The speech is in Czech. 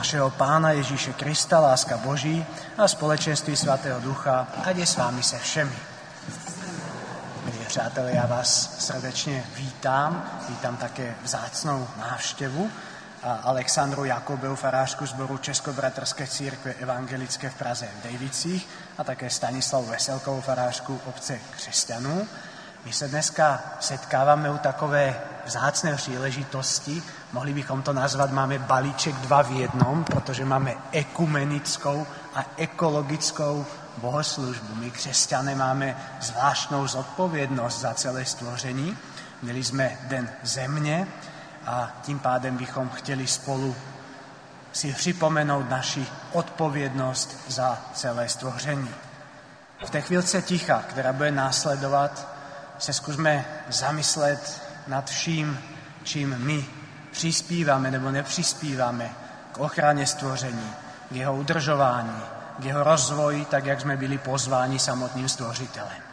našeho Pána Ježíše Krista, láska Boží a společenství Svatého Ducha, ať je s vámi se všemi. Milí přátelé, já vás srdečně vítám také vzácnou návštěvu Alexandru Jakobeu, farářku sboru Českobratrské církve evangelické v Praze v Dejvicích a také Stanislavu Veselkovou, farářku obce křesťanů. My se dneska setkáváme u takové vzácné příležitosti, mohli bychom to nazvat, máme balíček 2 v 1, protože máme ekumenickou a ekologickou bohoslužbu. My křesťané máme zvláštnou zodpovědnost za celé stvoření. Měli jsme Den země a tím pádem bychom chtěli spolu si připomenout naši odpovědnost za celé stvoření. V té chvílce ticha, která bude následovat, se zkusme zamyslet nad vším, čím my přispíváme nebo nepřispíváme k ochraně stvoření, k jeho udržování, k jeho rozvoji, tak jak jsme byli pozváni samotným stvořitelem.